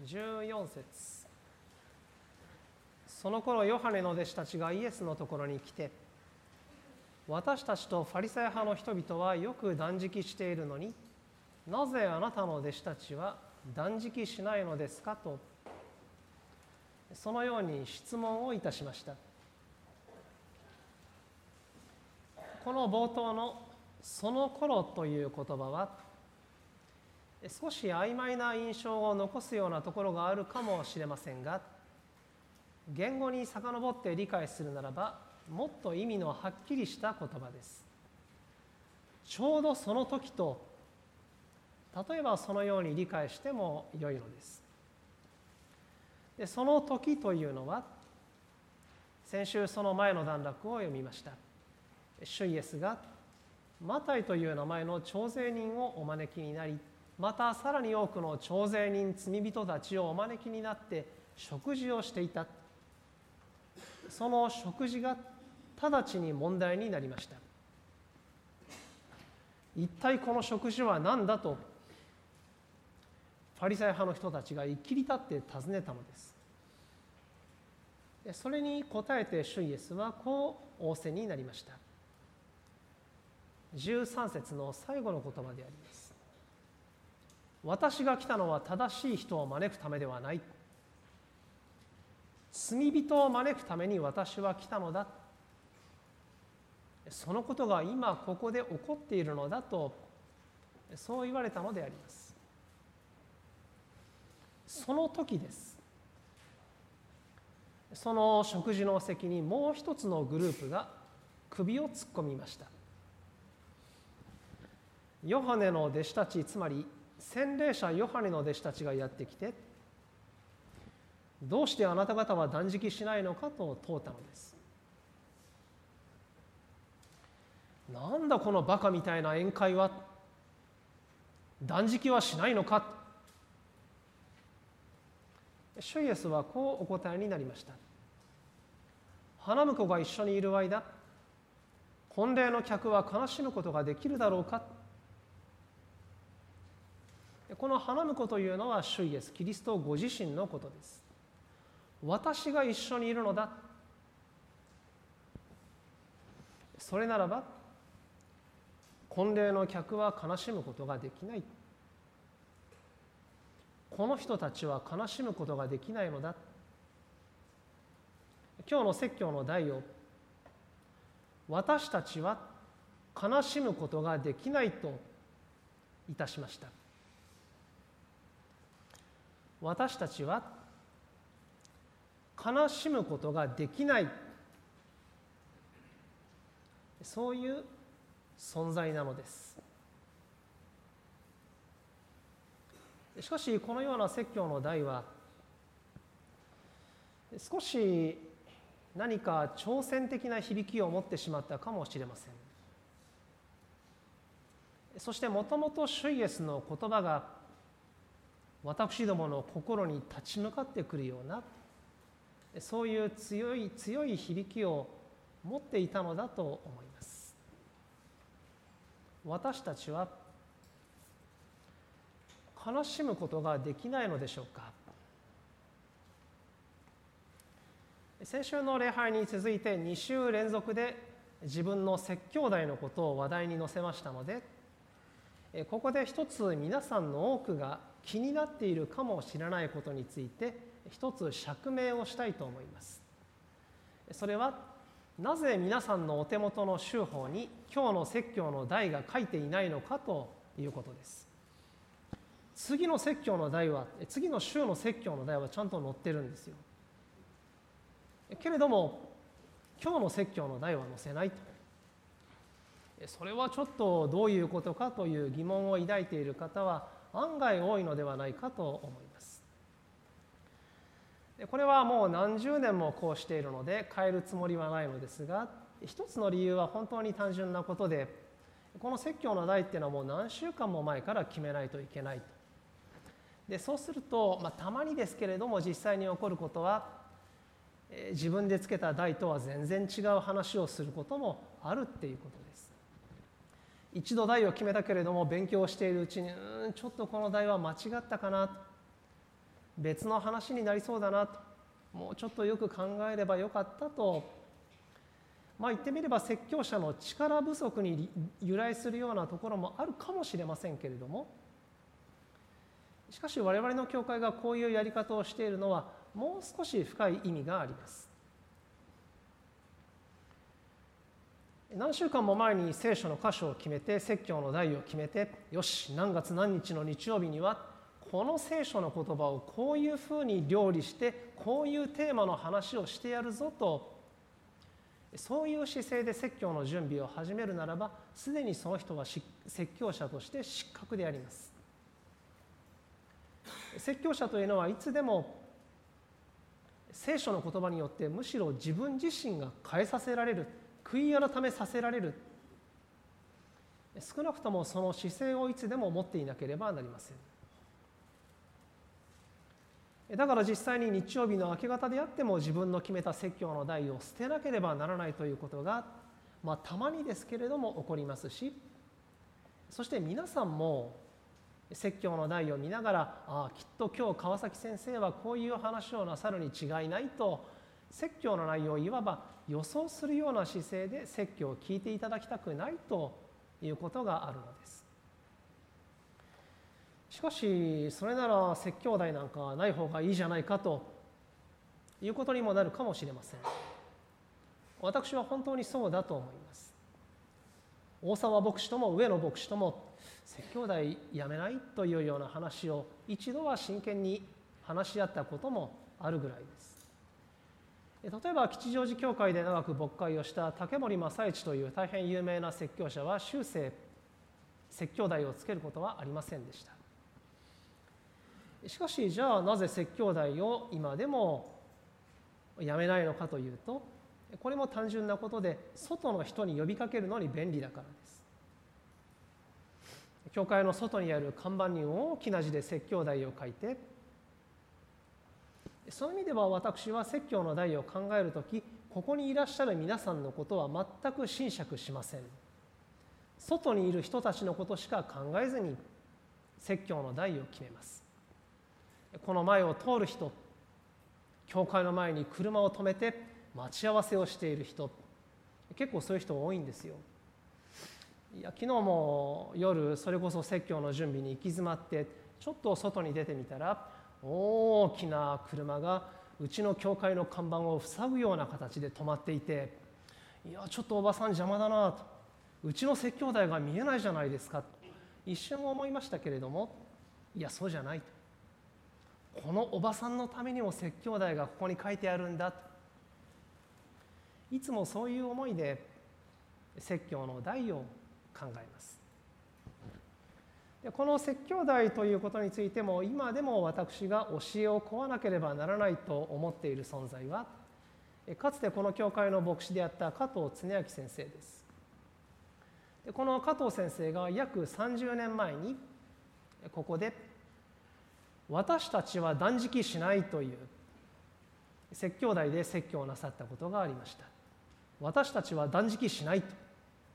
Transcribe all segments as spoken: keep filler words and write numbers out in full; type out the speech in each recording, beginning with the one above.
じゅうよん節。その頃ヨハネの弟子たちがイエスのところに来て、私たちとファリサイ派の人々はよく断食しているのに、なぜあなたの弟子たちは断食しないのですかと、そのように質問をいたしました。この冒頭のその頃という言葉は、少し曖昧な印象を残すようなところがあるかもしれませんが、言語に遡って理解するならば、もっと意味のはっきりした言葉です。ちょうどその時と、例えばそのように理解しても良いのです。で、その時というのは、先週その前の段落を読みました。主イエスがマタイという名前の徴税人をお招きになり、またさらに多くの徴税人罪人たちをお招きになって食事をしていた。その食事が直ちに問題になりました。一体この食事は何だと、ファリサイ派の人たちがいきり立って尋ねたのです。それに答えて主イエスはこう仰せになりました。じゅうさん節の最後の言葉であります。私が来たのは正しい人を招くためではない。罪人を招くために私は来たのだ。そのことが今ここで起こっているのだと、そう言われたのであります。その時です。その食事の席にもう一つのグループが首を突っ込みました。ヨハネの弟子たち、つまり洗礼者ヨハネの弟子たちがやってきて、どうしてあなた方は断食しないのかと問うたのです。なんだこのバカみたいな宴会は、断食はしないのか。主イエスはこうお答えになりました。花婿が一緒にいる間、婚礼の客は悲しむことができるだろうか。この花婿というのは主イエスキリストご自身のことです。私が一緒にいるのだ。それならば婚礼の客は悲しむことができない。この人たちは悲しむことができないのだ。今日の説教の題を、私たちは悲しむことができないといたしました。私たちは悲しむことができない、そういう存在なのです。しかしこのような説教の題は少し何か挑戦的な響きを持ってしまったかもしれません。そしてもともと主イエスの言葉が私どもの心に立ち向かってくるような、そういう強い強い響きを持っていたのだと思います。私たちは悲しむことができないのでしょうか。先週の礼拝に続いてに週連続で自分の説教題のことを話題に載せましたので、ここで一つ皆さんの多くが気になっているかもしれないことについて一つ釈明をしたいと思います。それはなぜ皆さんのお手元の週報に今日の説教の題が書いていないのかということです。次の説教の題は次の週の説教の題はちゃんと載ってるんですよ。けれども今日の説教の題は載せないと。それはちょっとどういうことかという疑問を抱いている方は案外多いのではないかと思います。これはもう何十年もこうしているので変えるつもりはないのですが、一つの理由は本当に単純なことで、この説教の題っていうのはもう何週間も前から決めないといけないと。でそうすると、まあ、たまにですけれども実際に起こることは、えー、自分でつけた題とは全然違う話をすることもあるっていうことです。一度題を決めたけれども勉強しているうちに、うーんちょっとこの題は間違ったかなと、 別の話になりそうだなと、もうちょっとよく考えればよかったと、まあ言ってみれば説教者の力不足に由来するようなところもあるかもしれませんけれども、しかし我々の教会がこういうやり方をしているのはもう少し深い意味があります。何週間も前に聖書の箇所を決めて、説教の題を決めて、よし何月何日の日曜日にはこの聖書の言葉をこういうふうに料理してこういうテーマの話をしてやるぞと、そういう姿勢で説教の準備を始めるならば、すでにその人は説教者として失格であります。説教者というのはいつでも聖書の言葉によってむしろ自分自身が変えさせられる、悔い改めさせられる、少なくともその姿勢をいつでも持っていなければなりません。だから実際に日曜日の明け方であっても自分の決めた説教の題を捨てなければならないということが、まあ、たまにですけれども起こりますし、そして皆さんも説教の題を見ながら、ああきっと今日川崎先生はこういう話をなさるに違いないと、説教の内容をいわば予想するような姿勢で説教を聞いていただきたくないということがあるのです。しかしそれなら説教題なんかない方がいいじゃないかということにもなるかもしれません。私は本当にそうだと思います。大沢牧師とも上野牧師とも説教題やめないというような話を一度は真剣に話し合ったこともあるぐらいです。例えば吉祥寺教会で長く牧会をした竹森正一という大変有名な説教者は終生説教題をつけることはありませんでした。しかしじゃあなぜ説教題を今でもやめないのかというと、これも単純なことで外の人に呼びかけるのに便利だからです。教会の外にある看板に大きな字で説教題を書いて、そういう意味では私は説教の題を考えるとき、ここにいらっしゃる皆さんのことは全く斟酌しません。外にいる人たちのことしか考えずに説教の題を決めます。この前を通る人、教会の前に車を止めて待ち合わせをしている人、結構そういう人多いんですよ。いや昨日も夜それこそ説教の準備に行き詰まってちょっと外に出てみたら、大きな車がうちの教会の看板を塞ぐような形で止まっていて、いやちょっとおばさん邪魔だなと、うちの説教台が見えないじゃないですかと一瞬思いましたけれども、いやそうじゃないと、このおばさんのためにも説教題がここに書いてあるんだと、いつもそういう思いで説教の題を考えます。でこの説教題ということについても今でも私が教えを請わなければならないと思っている存在は、かつてこの教会の牧師であった加藤恒明先生です。でこの加藤先生が約さんじゅうねんまえにここで私たちは断食しないという説教題で説教をなさったことがありました。私たちは断食しないと。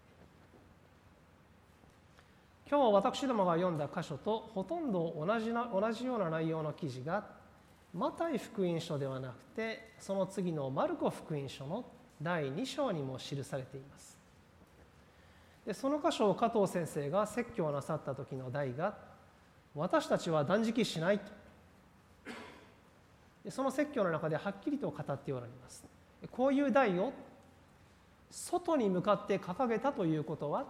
今日私どもが読んだ箇所とほとんど同じな同じような内容の記事がマタイ福音書ではなくてその次のマルコ福音書のだいに章にも記されています。でその箇所を加藤先生が説教をなさった時の題が私たちは断食しないと、でその説教の中ではっきりと語っておられます。こういう題を外に向かって掲げたということは、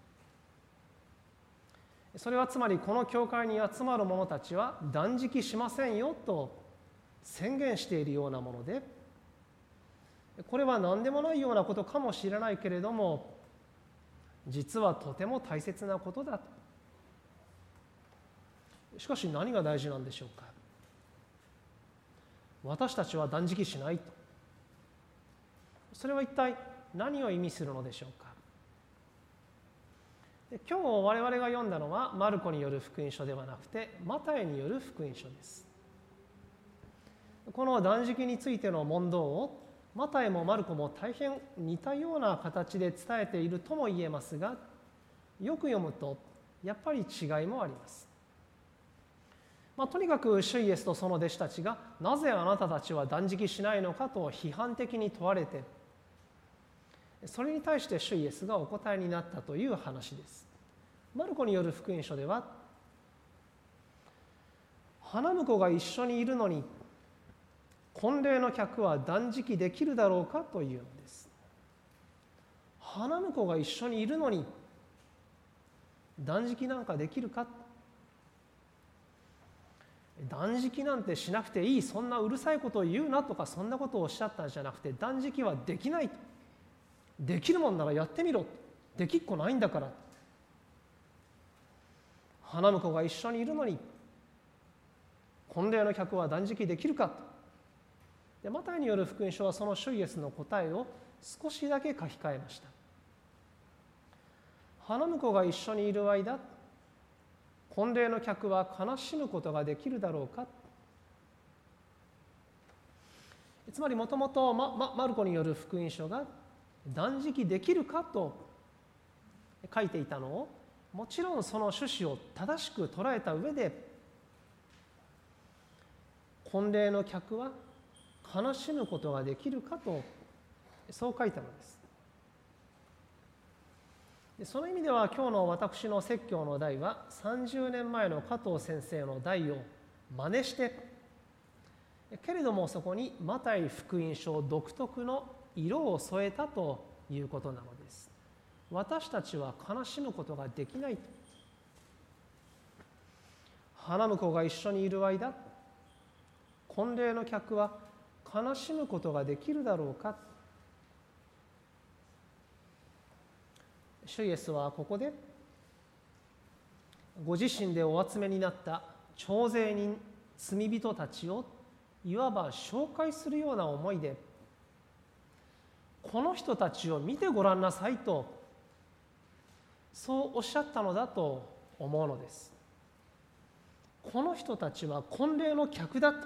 それはつまりこの教会に集まる者たちは断食しませんよと宣言しているようなもので、これは何でもないようなことかもしれないけれども、実はとても大切なことだと。しかし何が大事なんでしょうか。私たちは断食しないと。それは一体何を意味するのでしょうか。で今日我々が読んだのはマルコによる福音書ではなくてマタイによる福音書です。この断食についての問答をマタイもマルコも大変似たような形で伝えているとも言えますが、よく読むとやっぱり違いもあります。 まあ、とにかく主イエスとその弟子たちがなぜあなたたちは断食しないのかと批判的に問われて、それに対して主イエスがお答えになったという話です。マルコによる福音書では、花婿が一緒にいるのに婚礼の客は断食できるだろうかというのです。花婿が一緒にいるのに断食なんかできるか。断食なんてしなくていい、そんなうるさいことを言うなとか、そんなことをおっしゃったんじゃなくて、断食はできないと。できるもんならやってみろ。できっこないんだから。花婿が一緒にいるのに婚礼の客は断食できるか。でマタイによる福音書はその主イエスの答えを少しだけ書き換えました。花婿が一緒にいる間、婚礼の客は悲しむことができるだろうか。つまりもともとマルコによる福音書が断食できるかと書いていたのを、もちろんその趣旨を正しく捉えた上で、婚礼の客は悲しむことができるかとそう書いたのです。その意味では今日の私の説教の題はさんじゅうねんまえの加藤先生の題を真似して、けれどもそこにマタイ福音書独特の色を添えたということなのです。私たちは悲しむことができないと。花婿が一緒にいる間、婚礼の客は悲しむことができるだろうか。主イエスはここでご自身でお集めになった徴税人、罪人たちをいわば紹介するような思いで、この人たちを見てごらんなさいと、そうおっしゃったのだと思うのです。この人たちは婚礼の客だと。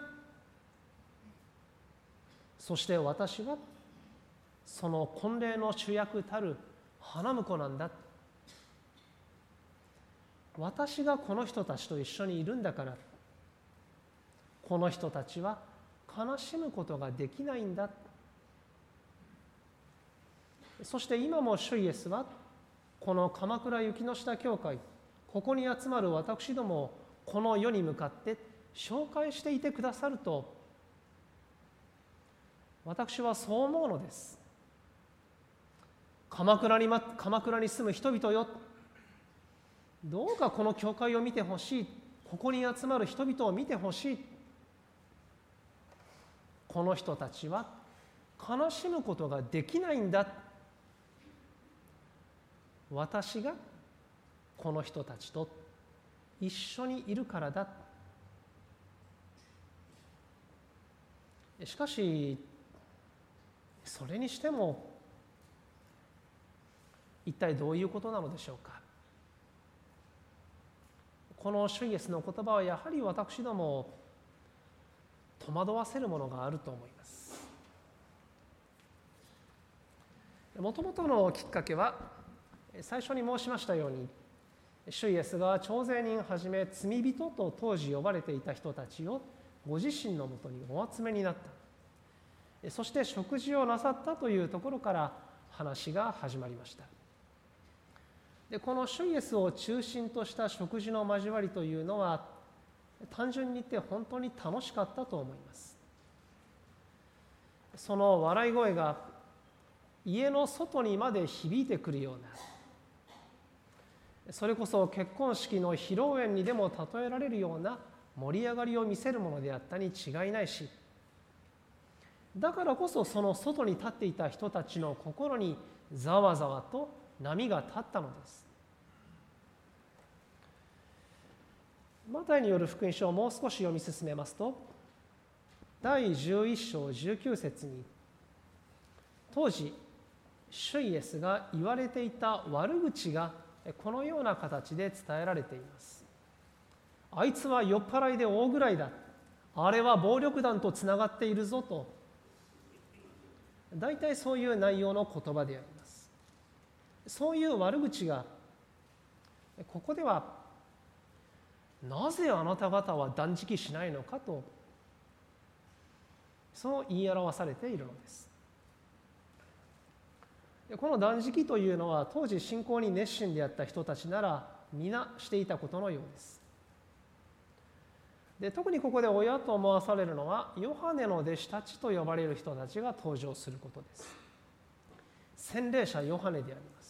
そして私はその婚礼の主役たる花婿なんだ。私がこの人たちと一緒にいるんだから、この人たちは悲しむことができないんだ。そして今も主イエスはこの鎌倉雪の下教会、ここに集まる私どもをこの世に向かって紹介していてくださると、私はそう思うのです。鎌倉に、鎌倉に住む人々よ、どうかこの教会を見てほしい。ここに集まる人々を見てほしい。この人たちは悲しむことができないんだ。私がこの人たちと一緒にいるからだ。しかしそれにしても一体どういうことなのでしょうか。この主イエスの言葉はやはり私どもを戸惑わせるものがあると思います。もともとのきっかけは最初に申しましたように、主イエスが徴税人はじめ罪人と当時呼ばれていた人たちをご自身のもとにお集めになった。そして食事をなさったというところから話が始まりました。でこの主イエスを中心とした食事の交わりというのは、単純に言って本当に楽しかったと思います。その笑い声が家の外にまで響いてくるような、それこそ結婚式の披露宴にでも例えられるような盛り上がりを見せるものであったに違いないし、だからこそその外に立っていた人たちの心にざわざわと波が立ったのです。マタイによる福音書をもう少し読み進めますと、だいじゅういっ章じゅうきゅう節に、当時主イエスが言われていた悪口がこのような形で伝えられています。あいつは酔っ払いで大食らいだ、あれは暴力団とつながっているぞと、大体そういう内容の言葉であります。そういう悪口がここではなぜあなた方は断食しないのかと、そう言い表されているのです。この断食というのは当時信仰に熱心であった人たちなら皆していたことのようです。で、特にここで親と思わされるのはヨハネの弟子たちと呼ばれる人たちが登場することです。洗礼者ヨハネであります。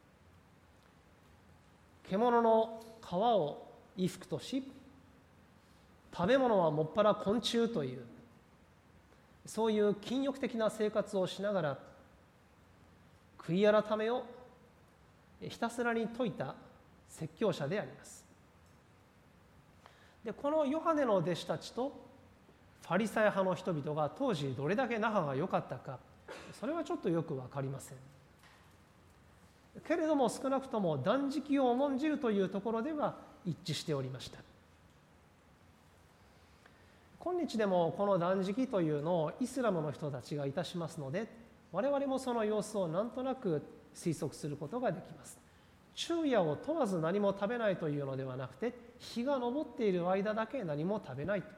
獣の皮を衣服とし、食べ物はもっぱら昆虫という、そういう禁欲的な生活をしながら悔い改めをひたすらに説いた説教者であります。で、このヨハネの弟子たちとファリサイ派の人々が当時どれだけ仲が良かったか、それはちょっとよく分かりません。けれども少なくとも断食を重んじるというところでは一致しておりました。今日でもこの断食というのをイスラムの人たちがいたしますので、我々もその様子をなんとなく推測することができます。昼夜を問わず何も食べないというのではなくて、日が昇っている間だけ何も食べないと。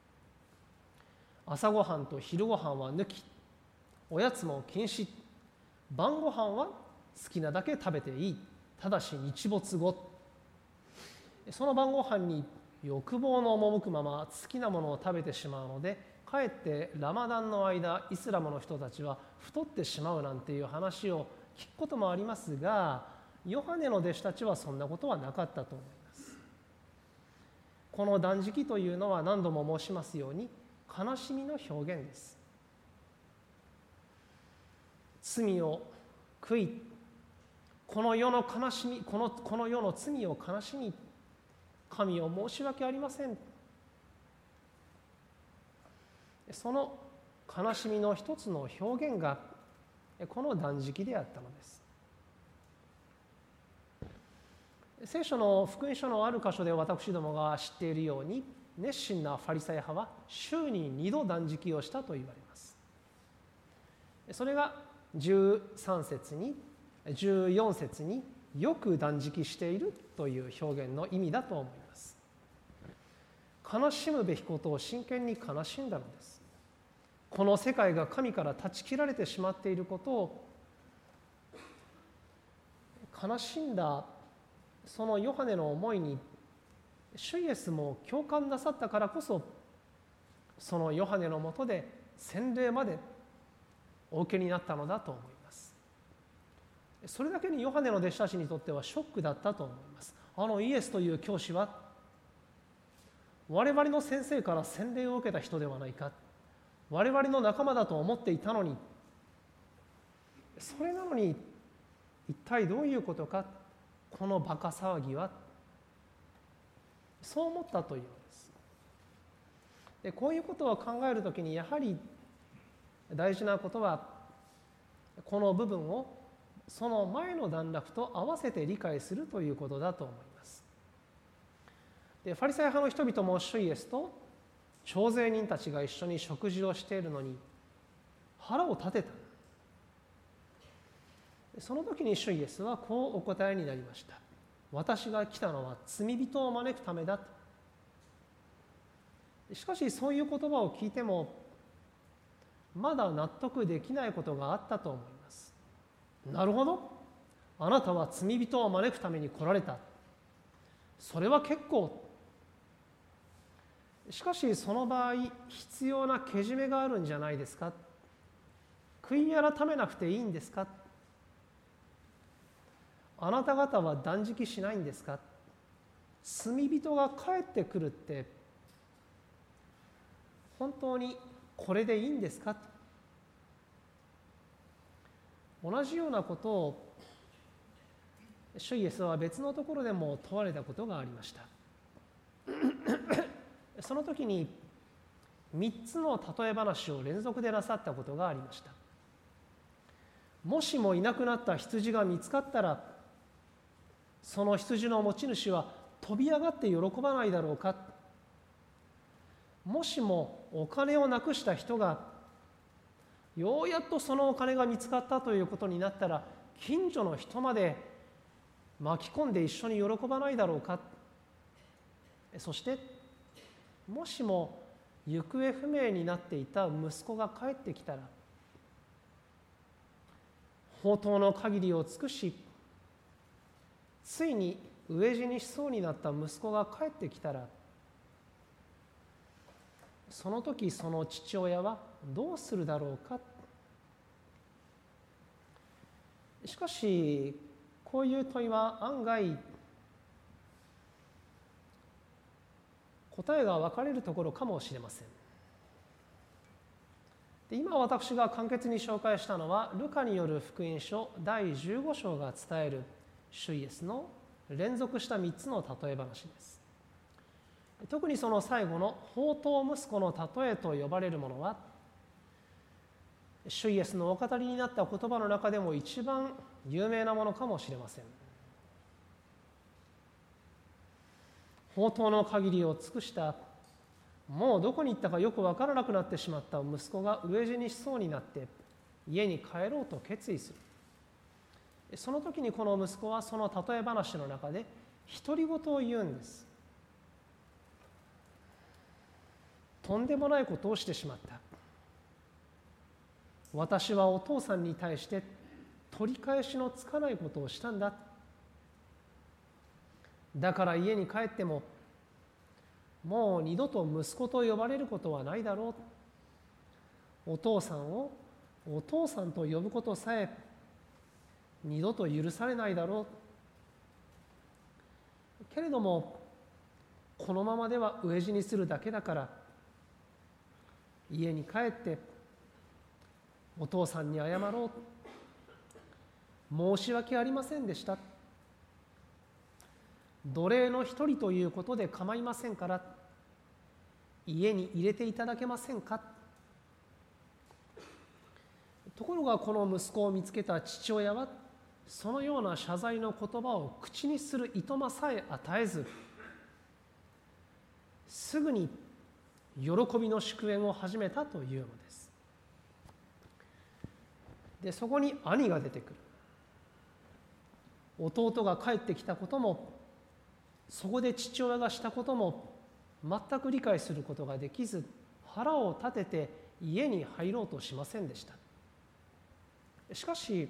朝ごはんと昼ごはんは抜き、おやつも禁止、晩ごはんは好きなだけ食べていい、ただし日没後。その晩ごはんに欲望の赴くまま好きなものを食べてしまうので、かえってラマダンの間イスラムの人たちは太ってしまうなんていう話を聞くこともありますが、ヨハネの弟子たちはそんなことはなかったと思います。この断食というのは何度も申しますように悲しみの表現です。罪を悔い、この世の悲しみ、この、この世の罪を悲しみ、神を申し訳ありません。その悲しみの一つの表現がこの断食であったのです。聖書の福音書のある箇所で私どもが知っているように、熱心なファリサイ派は週ににど断食をしたと言われます。それがじゅうさん節にじゅうよん節によく断食しているという表現の意味だと思います。悲しむべきことを真剣に悲しんだのです。この世界が神から断ち切られてしまっていることを悲しんだそのヨハネの思いに主イエスも共感なさったからこそ、そのヨハネのもとで洗礼までお受けになったのだと思います。それだけにヨハネの弟子たちにとってはショックだったと思います。あのイエスという教師は我々の先生から洗礼を受けた人ではないか、我々の仲間だと思っていたのに、それなのに一体どういうことか、このバカ騒ぎは、そう思ったというのです。で、こういうことを考えるときにやはり大事なことは、この部分をその前の段落と合わせて理解するということだと思います。で、ファリサイ派の人々も主イエスと徴税人たちが一緒に食事をしているのに腹を立てた。その時に主イエスはこうお答えになりました。私が来たのは罪人を招くためだと。しかしそういう言葉を聞いてもまだ納得できないことがあったと思います。なるほど、あなたは罪人を招くために来られた。それは結構。しかしその場合必要なけじめがあるんじゃないですか。悔い改めなくていいんですか。あなた方は断食しないんですか。罪人が帰ってくるって本当にこれでいいんですか。同じようなことを主イエスは別のところでも問われたことがありました。その時にみっつの例え話を連続でなさったことがありました。もしもいなくなった羊が見つかったら、その羊の持ち主は飛び上がって喜ばないだろうか。もしもお金をなくした人がようやっとそのお金が見つかったということになったら、近所の人まで巻き込んで一緒に喜ばないだろうか。 そしてもしも行方不明になっていた息子が帰ってきたら、放蕩の限りを尽くし、ついに飢え死にしそうになった息子が帰ってきたら、その時その父親はどうするだろうか。しかしこういう問いは案外答えが分かれるところかもしれません。で、今私が簡潔に紹介したのはルカによる福音書だいじゅうご章が伝える主イエスの連続したみっつの例え話です。特にその最後の放蕩息子の例えと呼ばれるものは、主イエスのお語りになった言葉の中でも一番有名なものかもしれません。放蕩の限りを尽くした、もうどこに行ったかよく分からなくなってしまった息子が飢え死にしそうになって家に帰ろうと決意する。その時にこの息子はその例え話の中で独り言を言うんです。とんでもないことをしてしまった。私はお父さんに対して取り返しのつかないことをしたんだ。だから家に帰ってももう二度と息子と呼ばれることはないだろう。お父さんをお父さんと呼ぶことさえ二度と許されないだろう。けれどもこのままでは飢え死にするだけだから、家に帰ってお父さんに謝ろう。申し訳ありませんでした。奴隷の一人ということで構いませんから家に入れていただけませんか。ところがこの息子を見つけた父親はそのような謝罪の言葉を口にするいとまさえ与えず、すぐに喜びの祝宴を始めたというのです。で、そこに兄が出てくる。弟が帰ってきたことも、そこで父親がしたことも全く理解することができず、腹を立てて家に入ろうとしませんでした。しかし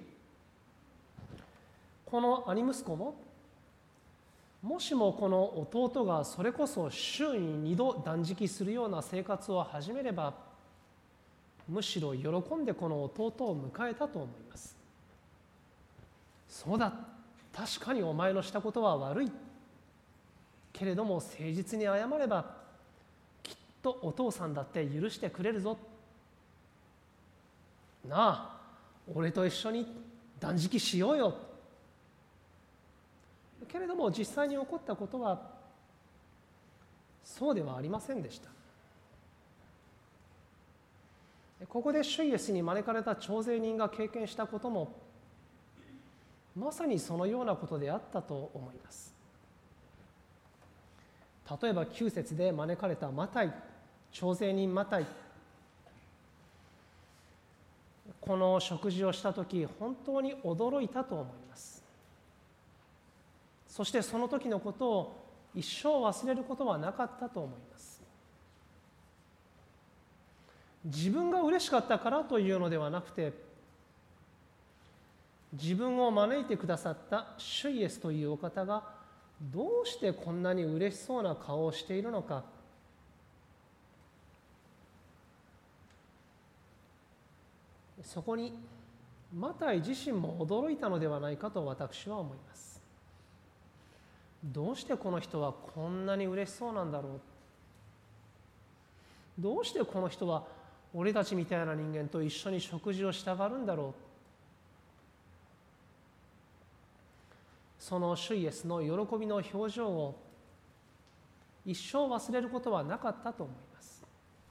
この兄息子も、もしもこの弟がそれこそ週ににど断食するような生活を始めれば、むしろ喜んでこの弟を迎えたと思います。そうだ、確かにお前のしたことは悪い。けれども誠実に謝ればきっとお父さんだって許してくれるぞ。なあ、俺と一緒に断食しようよ。けれども実際に起こったことはそうではありませんでした。ここで主イエスに招かれた徴税人が経験したこともまさにそのようなことであったと思います。例えばきゅう節で招かれたマタイ、徴税人マタイ、この食事をしたとき本当に驚いたと思います。そしてその時のことを一生忘れることはなかったと思います。自分が嬉しかったからというのではなくて、自分を招いてくださった主イエスというお方がどうしてこんなに嬉しそうな顔をしているのか、そこにマタイ自身も驚いたのではないかと私は思います。どうしてこの人はこんなに嬉しそうなんだろう。どうしてこの人は俺たちみたいな人間と一緒に食事をしたがるんだろう。その主イエスの喜びの表情を一生忘れることはなかったと思います。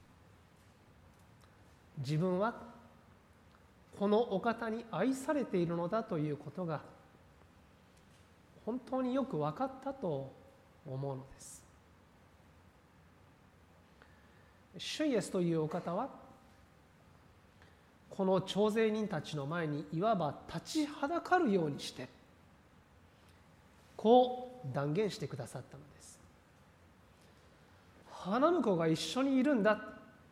自分はこのお方に愛されているのだということが本当によく分かったと思うのです。主イエスというお方はこの徴税人たちの前にいわば立ちはだかるようにしてこう断言してくださったのです。 花婿が一緒にいるんだ。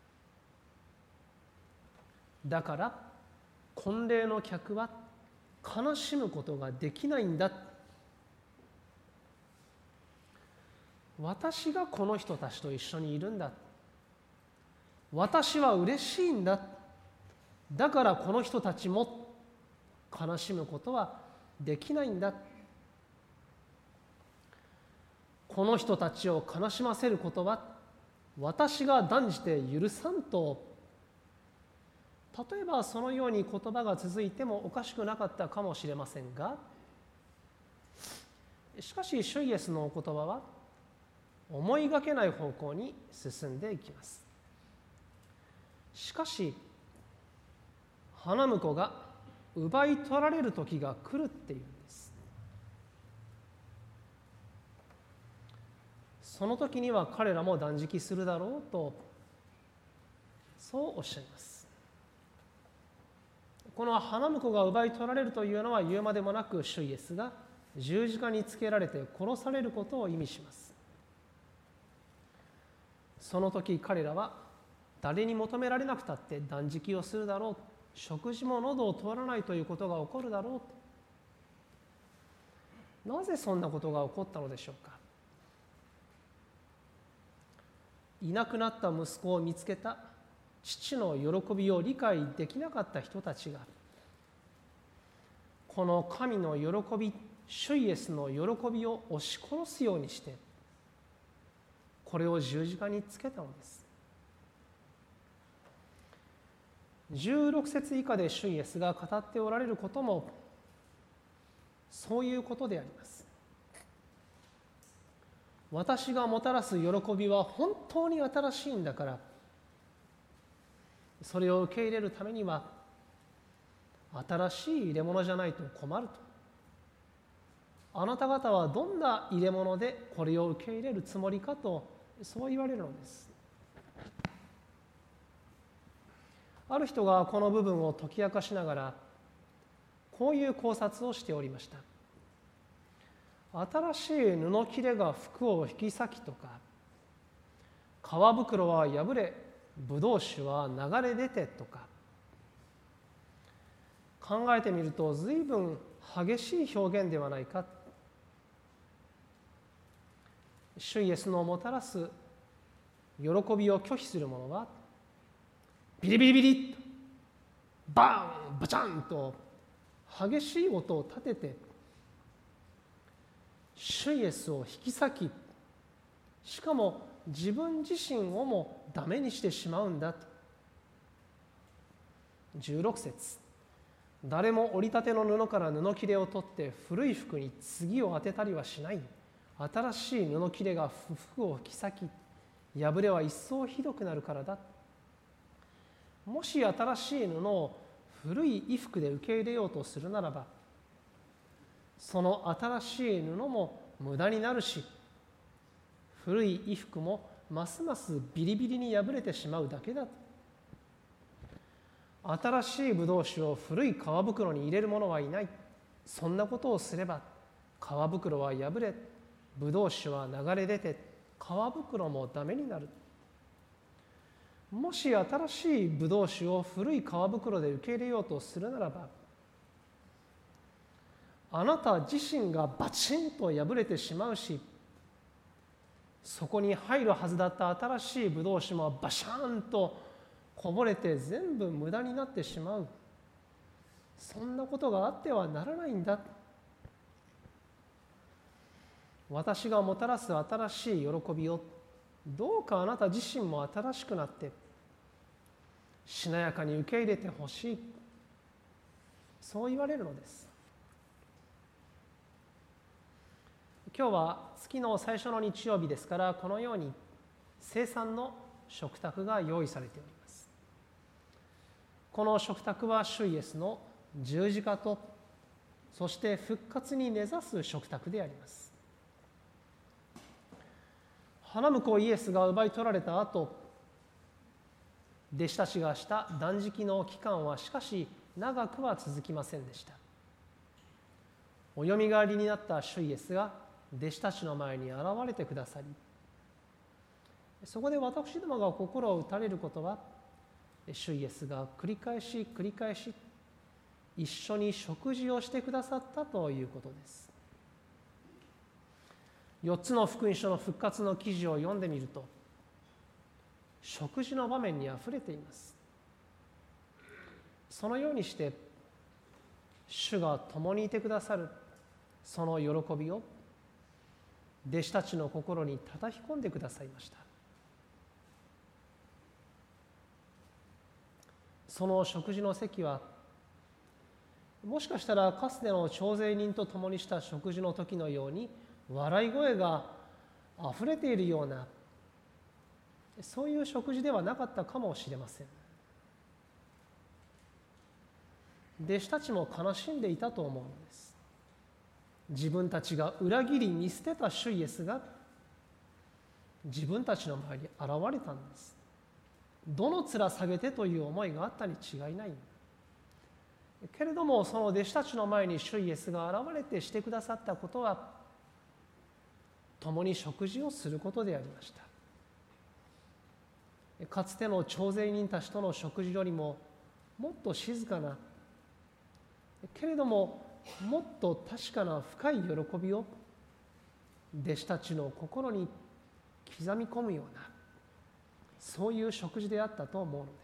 だから婚礼の客は悲しむことができないんだ。私がこの人たちと一緒にいるんだ。私は嬉しいんだ。だからこの人たちも悲しむことはできないんだ。この人たちを悲しませることは私が断じて許さんと。例えばそのように言葉が続いてもおかしくなかったかもしれませんが、しかし主イエスのお言葉は思いがけない方向に進んでいきます。しかし花婿が奪い取られる時が来るっていうんです。その時には彼らも断食するだろうと、そうおっしゃいます。この花婿が奪い取られるというのは言うまでもなく、主イエスが十字架につけられて殺されることを意味します。その時彼らは誰に求められなくたって断食をするだろう、食事も喉を通らないということが起こるだろう。なぜそんなことが起こったのでしょうか。いなくなった息子を見つけた父の喜びを理解できなかった人たちが、この神の喜び、主イエスの喜びを押し殺すようにして、これを十字架につけたのです。じゅうろく節以下で主イエスが語っておられることもそういうことであります。私がもたらす喜びは本当に新しいんだから、それを受け入れるためには新しい入れ物じゃないと困ると。あなた方はどんな入れ物でこれを受け入れるつもりかと、そう言われるのです。ある人がこの部分を解き明かしながらこういう考察をしておりました。新しい布切れが服を引き裂きとか、皮袋は破れブドウ酒は流れ出てとか、考えてみると随分激しい表現ではないか。主イエスのもたらす喜びを拒否する者はビリビリビリッとバーンバチャンと激しい音を立てて主イエスを引き裂き、しかも自分自身をもダメにしてしまうんだと。じゅうろく節、誰も折りたての布から布切れを取って古い服に継を当てたりはしない。新しい布切れが服を引き裂き、破れは一層ひどくなるからだ。もし新しい布を古い衣服で受け入れようとするならば、その新しい布も無駄になるし、古い衣服もますますビリビリに破れてしまうだけだ。新しいブドウ酒を古い皮袋に入れる者はいない。そんなことをすれば皮袋は破れ、ブドウ酒は流れ出て、皮袋もダメになる。もし新しいブドウ酒を古い皮袋で受け入れようとするならば、あなた自身がバチンと破れてしまうし、そこに入るはずだった新しいブドウ酒もバシャーンとこぼれて全部無駄になってしまう。そんなことがあってはならないんだ。私がもたらす新しい喜びをどうかあなた自身も新しくなってしなやかに受け入れてほしい、そう言われるのです。今日は月の最初の日曜日ですから、このように聖餐の食卓が用意されております。この食卓は主イエスの十字架と、そして復活に根ざす食卓であります。花婿イエスが奪い取られた後、弟子たちがした断食の期間はしかし長くは続きませんでした。およみがえりになった主イエスが弟子たちの前に現れてくださり、 そこで私どもが心を打たれることは、主イエスが繰り返し繰り返し一緒に食事をしてくださったということです。よっつの福音書の復活の記事を読んでみると、食事の場面にあふれています。そのようにして主が共にいてくださるその喜びを弟子たちの心に叩き込んでくださいました。その食事の席は、もしかしたらかつての徴税人と共にした食事の時のように笑い声があふれているような、そういう食事ではなかったかもしれません。弟子たちも悲しんでいたと思うのです。自分たちが裏切り見捨てた主イエスが自分たちの前に現れたんです。どの面下げてという思いがあったに違いない。けれどもその弟子たちの前に主イエスが現れてしてくださったことは、共に食事をすることでありました。かつての徴税人たちとの食事よりももっと静かな、けれどももっと確かな深い喜びを弟子たちの心に刻み込むような、そういう食事であったと思うのです。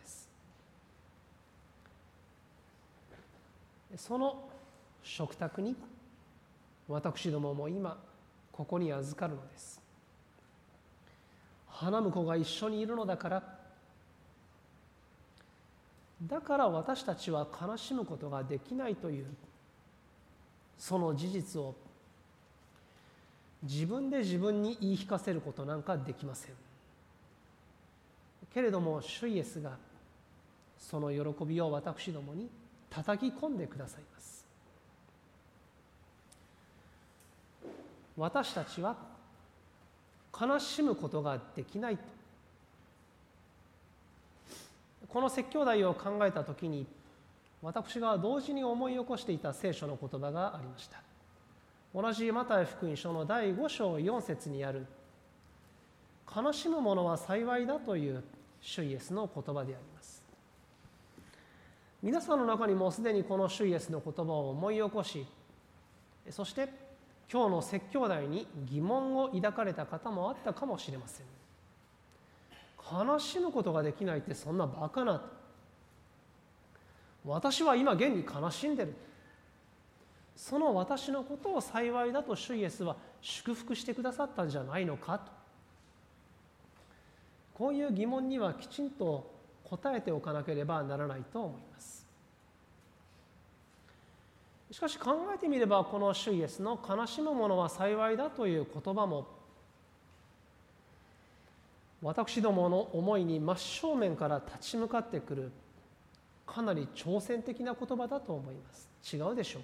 その食卓に私どもも今ここに預かるのです。花婿が一緒にいるのだから、だから私たちは悲しむことができないという、その事実を自分で自分に言い聞かせることなんかできません。けれども主イエスがその喜びを私どもに叩き込んでくださいます。私たちは悲しむことができないと、この説教題を考えたときに私が同時に思い起こしていた聖書の言葉がありました。同じマタイ福音書のだいご章よん節にある、悲しむ者は幸いだという主イエスの言葉であります。皆さんの中にもすでにこの主イエスの言葉を思い起こし、そして今日の説教題に疑問を抱かれた方もあったかもしれません。悲しむことができないってそんなバカな、私は今現に悲しんでる、その私のことを幸いだと主イエスは祝福してくださったんじゃないのかと、こういう疑問にはきちんと答えておかなければならないと思います。しかし考えてみれば、この主イエスの悲しむ者は幸いだという言葉も、私どもの思いに真正面から立ち向かってくるかなり挑戦的な言葉だと思います。違うでしょ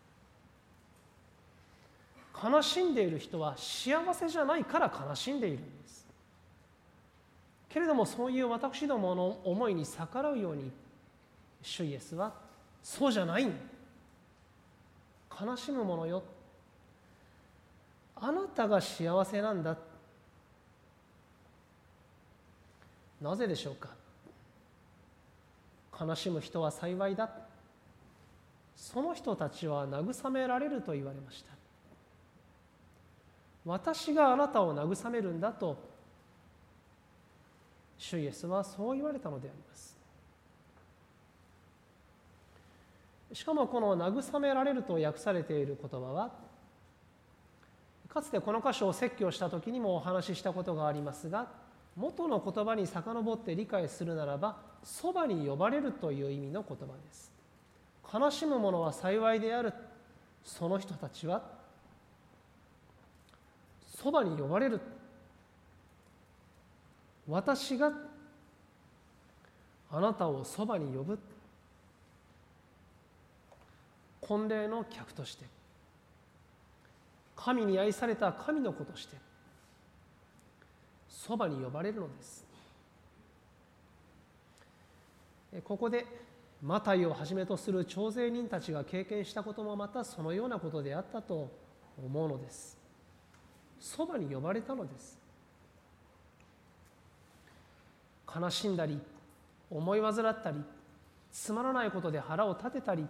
うか。悲しんでいる人は幸せじゃないから悲しんでいるんです。けれどもそういう私どもの思いに逆らうように、主イエスはそうじゃない、悲しむ者よ、あなたが幸せなんだ。なぜでしょうか。悲しむ人は幸いだ、その人たちは慰められると言われました。私があなたを慰めるんだと主イエスはそう言われたのであります。しかもこの慰められると訳されている言葉は、かつてこの箇所を説教した時にもお話ししたことがありますが、元の言葉に遡って理解するならば、そばに呼ばれるという意味の言葉です。悲しむ者は幸いである、その人たちはそばに呼ばれる、私があなたをそばに呼ぶ、婚礼の客として、神に愛された神の子としてそばに呼ばれるのです。ここでマタイをはじめとする徴税人たちが経験したこともまたそのようなことであったと思うのです。そばに呼ばれたのです。 悲しんだり思い煩ったりつまらないことで腹を立てたり、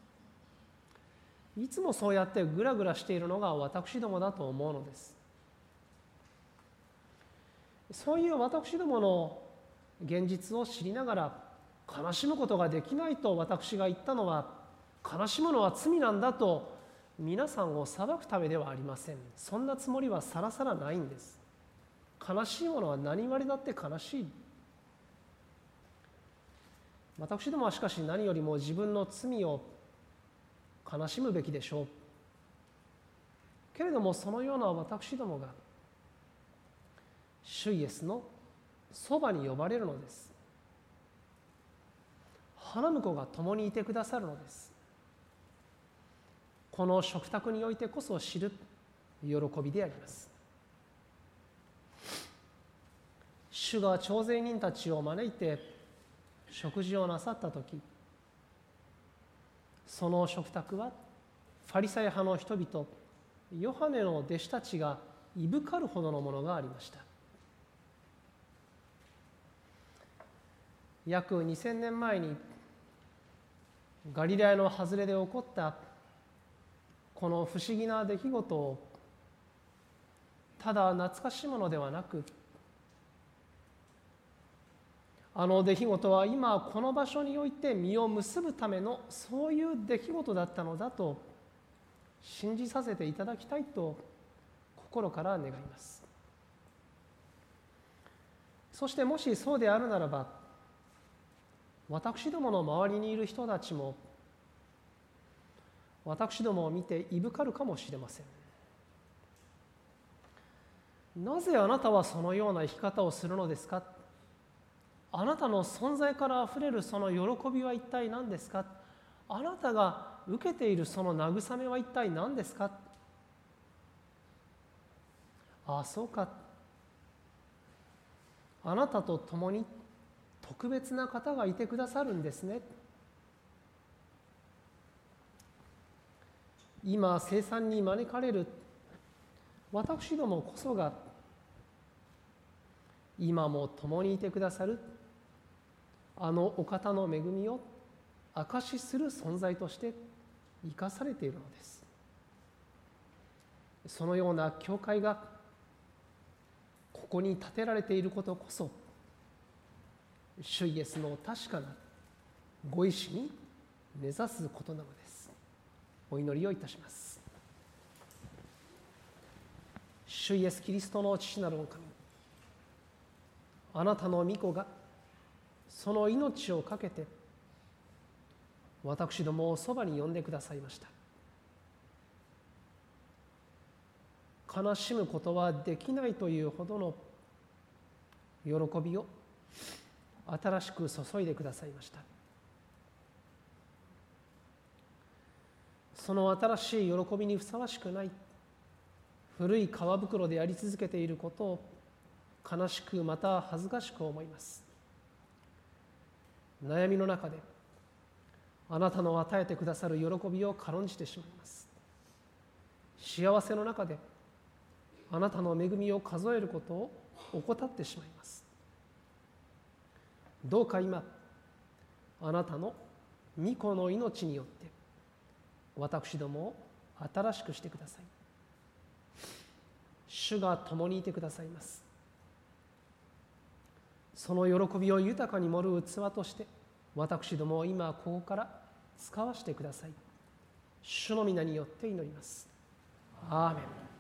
いつもそうやってぐらぐらしているのが私どもだと思うのです。そういう私どもの現実を知りながら悲しむことができないと私が言ったのは、悲しむのは罪なんだと皆さんを裁くためではありません。そんなつもりはさらさらないんです。悲しいものは何割だって悲しい。私どもはしかし何よりも自分の罪を悲しむべきでしょう。けれどもそのような私どもが主イエスのそばに呼ばれるのです。花婿が共にいてくださるのです。この食卓においてこそ知る喜びであります。主が徴税人たちを招いて食事をなさったとき、その食卓はファリサイ派の人々、ヨハネの弟子たちがいぶかるほどのものがありました。約にせんねんまえにガリラヤの外れで起こったこの不思議な出来事をただ懐かしいものではなく、あの出来事は今この場所において実を結ぶためのそういう出来事だったのだと信じさせていただきたいと心から願います。そしてもしそうであるならば、私どもの周りにいる人たちも私どもを見ていぶかるかもしれません。なぜあなたはそのような生き方をするのですか。あなたの存在からあふれるその喜びは一体何ですか。あなたが受けているその慰めは一体何ですか。ああ、そうか。あなたと共に特別な方がいてくださるんですね。今生産に招かれる私どもこそが今も共にいてくださるあのお方の恵みを証しする存在として生かされているのです。そのような教会がここに建てられていることこそ主イエスの確かなご意志に根ざすことなのです。お祈りをいたします。主イエスキリストの父なるお神、あなたの御子がその命を懸けて私どもをそばに呼んでくださいました。悲しむことはできないというほどの喜びを新しく注いでくださいました。その新しい喜びにふさわしくない古い皮袋でやり続けていることを悲しくまた恥ずかしく思います。悩みの中であなたの与えてくださる喜びを軽んじてしまいます。幸せの中であなたの恵みを数えることを怠ってしまいます。どうか今あなたの御子の命によって私どもを新しくしてください。主が共にいてくださいます。その喜びを豊かに盛る器として私どもを今ここから使わせてください。主の皆によって祈ります。アーメン。